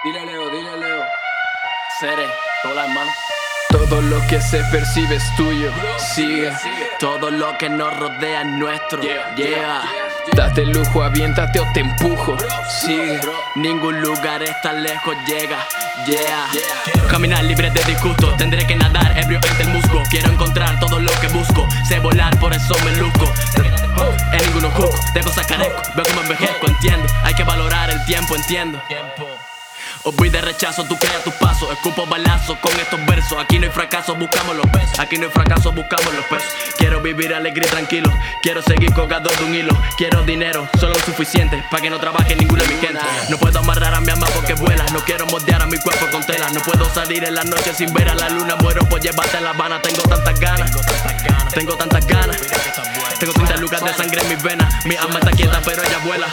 Dile Leo. Sere, hola hermano. Todo lo que se percibe es tuyo. Sigue. Todo lo que nos rodea es nuestro. Yeah. Date el lujo, aviéntate o te empujo. Sigue. Ningún lugar es tan lejos llega. Yeah. Caminar libre de disgusto. Tendré que nadar ebrio entre el musgo. Quiero encontrar todo lo que busco. Sé volar, por eso me luzco. En ninguno juzgo, de cosas carezco. Veo como envejezco, entiendo. Hay que valorar el tiempo, entiendo. Os voy de rechazo, tú creas tus pasos. Escupo balazos con estos versos. Aquí no hay fracaso, buscamos los pesos. Aquí no hay fracaso, buscamos los pesos. Quiero vivir alegre y tranquilo. Quiero seguir colgado de un hilo. Quiero dinero, solo lo suficiente para que no trabaje ninguna de mi gente. No puedo amarrar a mi alma porque vuela. No quiero moldear a mi cuerpo con tela. No puedo salir en la noche sin ver a la luna. Muero por llevarte a La Habana. Tengo tantas ganas. Tengo 30 lucas de sangre en mis venas. Mi alma está quieta pero ella vuela.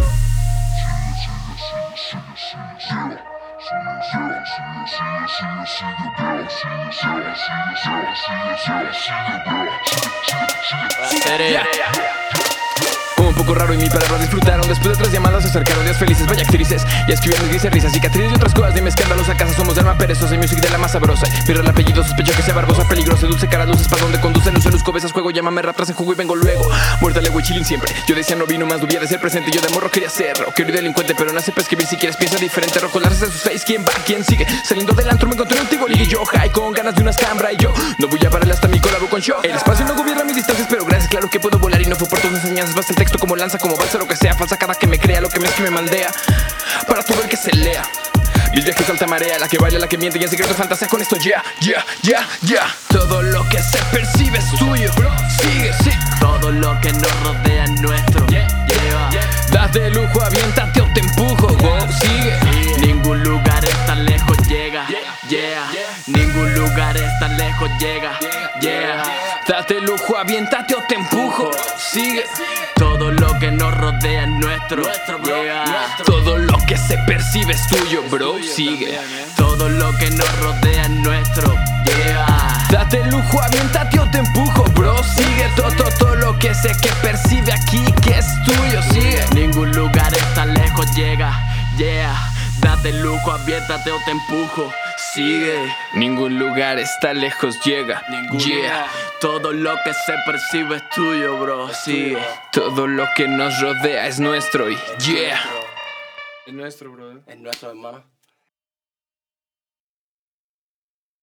Un poco raro y mis palabras disfrutaron. Después de 3 llamadas se acercaron días felices, vaya actrices. Y escribieron grises risas, cicatrices y otras cosas. Dime escándalos a casa, somos de alma perezosa y music de la más sabrosa. Mira el apellido, sospecho que sea barbosa, peligrosa, dulce cara, luces para donde conduce. Luce, luzco, besas, juego, llámame rap, tras en juego y vengo luego. Muerta, legua y chilling siempre. Yo decía no vino más, debía de ser presente. Yo de morro quería ser rockero y delincuente, pero no sé escribir si quieres piensa diferente. Rojo las en sus face, ¿quién va? ¿Quién sigue? Saliendo del antro me encontré un tigolí y yo high con ganas de una escambra. Y yo no voy a parar hasta mi colabo con show. El espacio no gobierna mis distancias, pero gracias, claro que puedo volar y no fue por tus enseñanzas. Basta el texto como lanza, como balsa, lo que sea. Falsa cada que me crea, lo que me es que me maldea. Para todo el que se lea. Mis viajes alta marea, la que baila, la que miente y en secreto fantasea con esto. Ya. Todo lo que se percibe es tuyo. Sigue. Todo lo que nos rodea es nuestro. Date el lujo, aviéntate o te empujo. Go, sigue. Ningún lugar es tan lejos llega. Ningún lugar es tan lejos llega. Date el lujo, aviéntate o te empujo. Sigue. Todo lo que nos rodea es nuestro. Todo lo que se percibe es tuyo, bro. Sigue. Todo lo que nos rodea es nuestro. Date el lujo, aviéntate o te empujo, bro. Sigue. Todo lo que sé que percibe aquí que es tuyo. Sigue. Ningún lugar es tan lejos llega. Date el lujo, aviéntate o te empujo. Sigue. Ningún lugar está lejos llega. Todo lo que se percibe es tuyo, bro. Sigue. Todo lo que nos rodea es nuestro y Es nuestro, bro. Es nuestro, hermano.